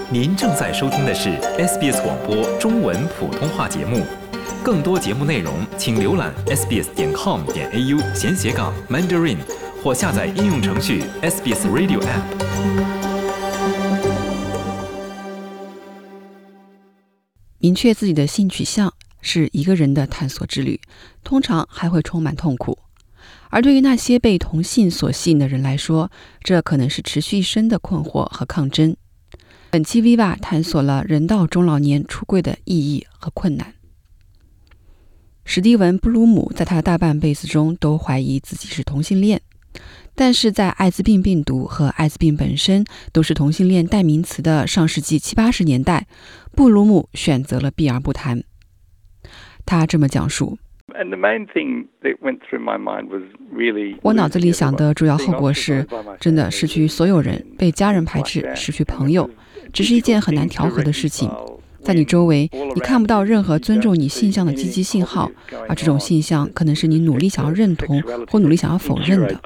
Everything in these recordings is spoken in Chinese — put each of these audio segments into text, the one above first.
您正在收听的是 SBS 广播中文普通话节目。更多节目内容，请浏览 sbs.com.au/Mandarin 或下载应用程序 SBS Radio App。 明确自己的性取向是一个人的探索之旅，通常还会充满痛苦。而对于那些被同性所吸引的人来说，这可能是持续一生的困惑和抗争。本期 Viva 探索了人到中老年出柜的意义和困难。史蒂文·布鲁姆在他的大半辈子中都怀疑自己是同性恋，但是在艾滋病病毒和艾滋病本身都是同性恋代名词的上世纪70、80年代，布鲁姆选择了避而不谈。他这么讲述：我脑子里想的主要后果是真的失去所有人，被家人排斥，失去朋友，只是一件很难调和的事情。在你周围，你看不到任何尊重你性向的积极信号，而这种性向可能是你努力想要认同或努力想要否认的。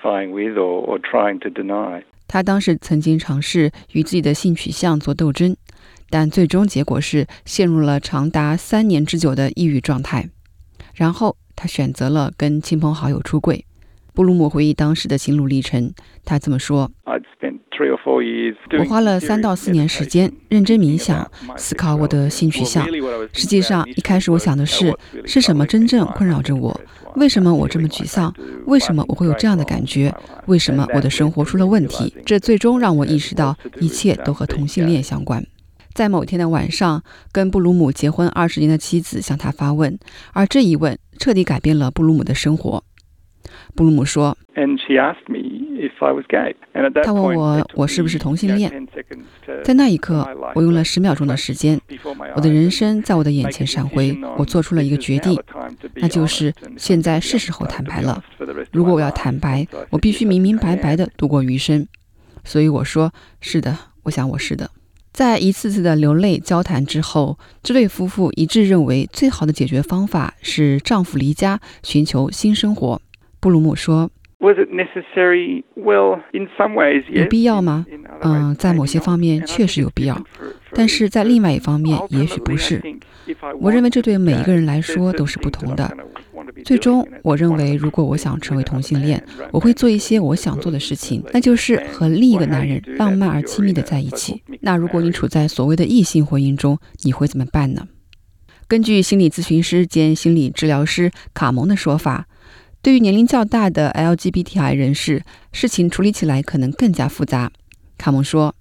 他当时曾经尝试与自己的性取向做斗争，但最终结果是陷入了长达3年之久的抑郁状态。然后他选择了跟亲朋好友出柜。布鲁姆回忆当时的心路历程，他这么说：我花了3到4年时间认真冥想，思考我的性取向。实际上一开始我想的是什么真正困扰着我？为什么我这么沮丧？为什么我会有这样的感觉？为什么我的生活出了问题？这最终让我意识到一切都和同性恋相关。在某天的晚上，跟布鲁姆结婚20年的妻子向他发问，而这一问彻底改变了布鲁姆的生活。布鲁姆说，他问我是不是同性恋。在那一刻，我用了10秒钟的时间，我的人生在我的眼前闪回，我做出了一个决定，那就是现在是时候坦白了。如果我要坦白，我必须明明白白地度过余生。所以我说，是的，我想我是的。在一次次的流泪交谈之后，这对夫妇一致认为最好的解决方法是丈夫离家寻求新生活。布鲁姆说，有必要吗？在某些方面确实有必要，但是在另外一方面也许不是。我认为这对每一个人来说都是不同的。最终我认为，如果我想成为同性恋，我会做一些我想做的事情，那就是和另一个男人浪漫而亲密的在一起。那如果你处在所谓的异性婚姻中，你会怎么办呢？根据心理咨询师兼心理治疗师卡蒙的说法，对于年龄较大的 LGBTI 人士，事情处理起来可能更加复杂。卡蒙说，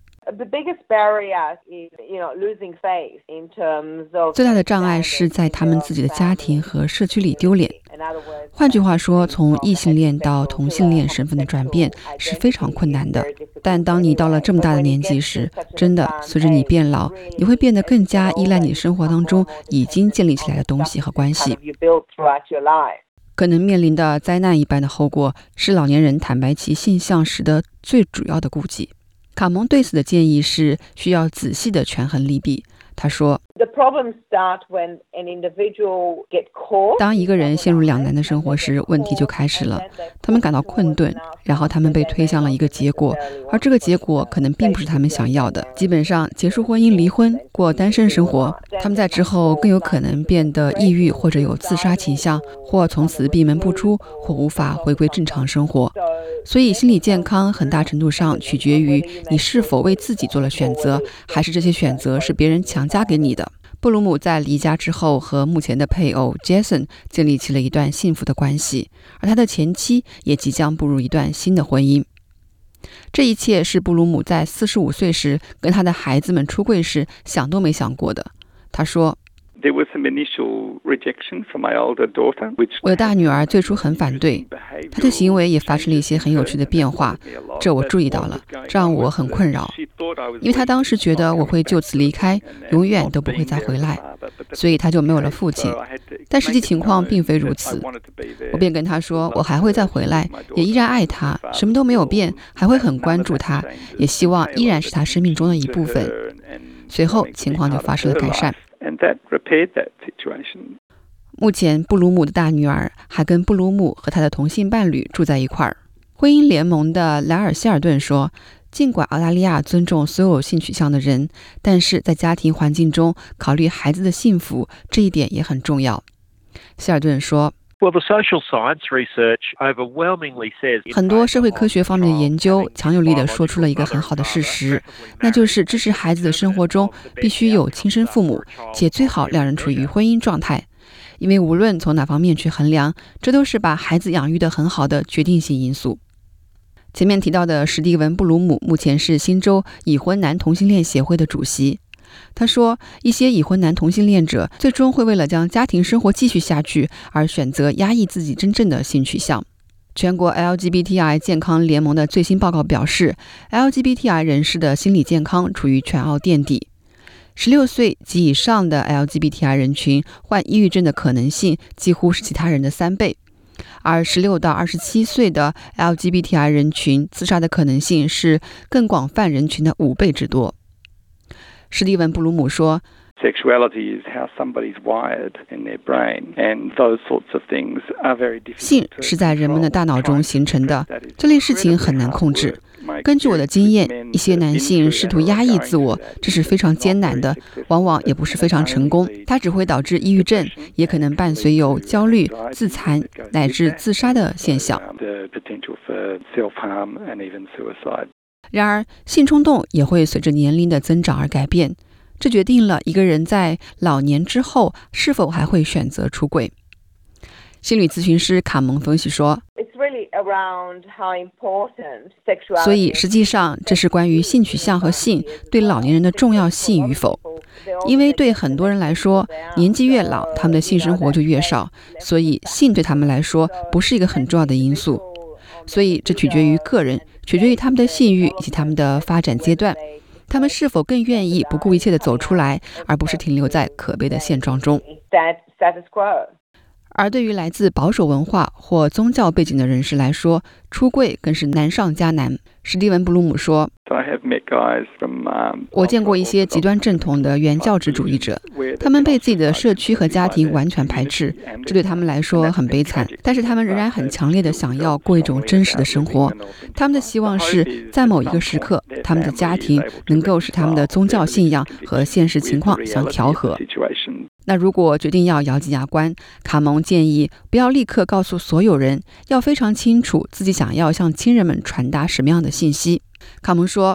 最大的障碍是在他们自己的家庭和社区里丢脸。换句话说，从异性恋到同性恋身份的转变是非常困难的。但当你到了这么大的年纪时，真的随着你变老，你会变得更加依赖你生活当中已经建立起来的东西和关系。可能面临的灾难一般的后果是老年人坦白其性向时的最主要的顾忌。卡蒙对此的建议是需要仔细的权衡利弊。他说，当一个人陷入两难的生活时，问题就开始了。他们感到困顿，然后他们被推向了一个结果，而这个结果可能并不是他们想要的。基本上结束婚姻、离婚，过单身生活，他们在之后更有可能变得抑郁，或者有自杀倾向，或从此闭门不出，或无法回归正常生活。所以心理健康很大程度上取决于你是否为自己做了选择，还是这些选择是别人强加给你的。布鲁姆在离家之后和目前的配偶 Jason 建立起了一段幸福的关系，而他的前妻也即将步入一段新的婚姻。这一切是布鲁姆在45岁时跟他的孩子们出柜时想都没想过的。他说，我的大女儿最初很反对，她的行为也发生了一些很有趣的变化，这我注意到了，这让我很困扰，因为她当时觉得我会就此离开，永远都不会再回来，所以她就没有了父亲。但实际情况并非如此，我便跟她说，我还会再回来，也依然爱她，什么都没有变，还会很关注她，也希望依然是她生命中的一部分。随后情况就发生了改善。目前布鲁姆的大女儿还跟布鲁姆和他的同性伴侣住在一块儿。婚姻联盟的莱尔希尔顿说， 尽管澳大利亚尊重所有性取向的人，但是在家庭环境中考虑孩子的幸福，这一点也很重要。希尔顿说，很多社会科学方面的研究强有力地说出了一个很好的事实，那就是支持孩子的生活中必须有亲生父母，且最好两人处于婚姻状态，因为无论从哪方面去衡量，这都是把孩子养育得很好的决定性因素。前面提到的史蒂文·布鲁姆目前是新州已婚男同性恋协会的主席。他说，一些已婚男同性恋者最终会为了将家庭生活继续下去而选择压抑自己真正的性取向。全国 LGBTI 健康联盟的最新报告表示， LGBTI 人士的心理健康处于全澳垫底。16岁及以上的 LGBTI 人群患抑郁症的可能性几乎是其他人的3倍，而16到27岁的 LGBTI 人群自杀的可能性是更广泛人群的5倍之多。史蒂文·布鲁姆说，性是在人们的大脑中形成的，这类事情很难控制。根据我的经验，一些男性试图压抑自我，这是非常艰难的，往往也不是非常成功。它只会导致抑郁症，也可能伴随有焦虑、自残乃至自杀的现象。然而，性冲动也会随着年龄的增长而改变，这决定了一个人在老年之后是否还会选择出轨。心理咨询师卡蒙分析说，所以实际上这是关于性取向和性对老年人的重要性与否。因为对很多人来说，年纪越老，他们的性生活就越少，所以性对他们来说不是一个很重要的因素。所以这取决于个人，取决于他们的性欲以及他们的发展阶段，他们是否更愿意不顾一切地走出来，而不是停留在可悲的现状中。而对于来自保守文化或宗教背景的人士来说，出柜更是难上加难。史蒂文·布鲁姆说，我见过一些极端正统的原教旨主义者，他们被自己的社区和家庭完全排斥，这对他们来说很悲惨，但是他们仍然很强烈地想要过一种真实的生活。他们的希望是在某一个时刻，他们的家庭能够使他们的宗教信仰和现实情况相调和。那如果决定要咬紧牙关，卡蒙建议不要立刻告诉所有人，要非常清楚自己想要向亲人们传达什么样的信息。卡蒙说，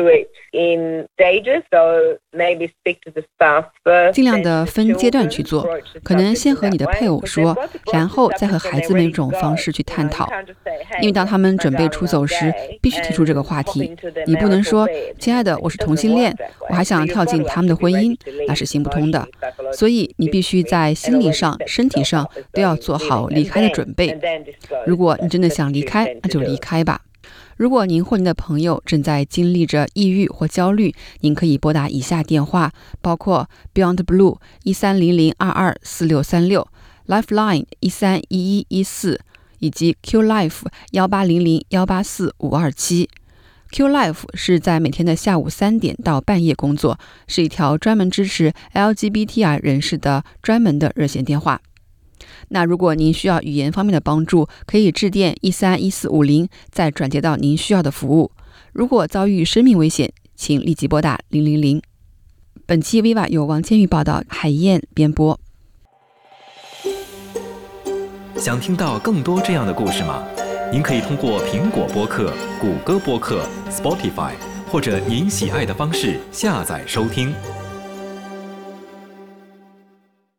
尽量的分阶段去做，可能先和你的配偶说，然后再和孩子们这种方式去探讨。因为当他们准备出走时，必须提出这个话题。你不能说，亲爱的，我是同性恋，我还想跳进他们的婚姻，那是行不通的。所以你必须在心理上、身体上都要做好离开的准备。如果你真的想离开，那就离开吧。如果您或您的朋友正在经历着抑郁或焦虑，您可以拨打以下电话，包括 Beyond Blue 1300224636、Lifeline 131114，以及 Q Life 1800184527。Q Life 是在每天的下午3点到半夜工作，是一条专门支持 LGBTI 人士的专门的热线电话。那如果您需要语言方面的帮助，可以致电131450，再转接到您需要的服务。如果遭遇生命危险，请立即拨打000。本期 Viva 由王千玉报道，海燕编播。 想听到更多这样的故事吗？您可以通过苹果播客、谷歌播客、Spotify 或者您喜爱的方式下载收听。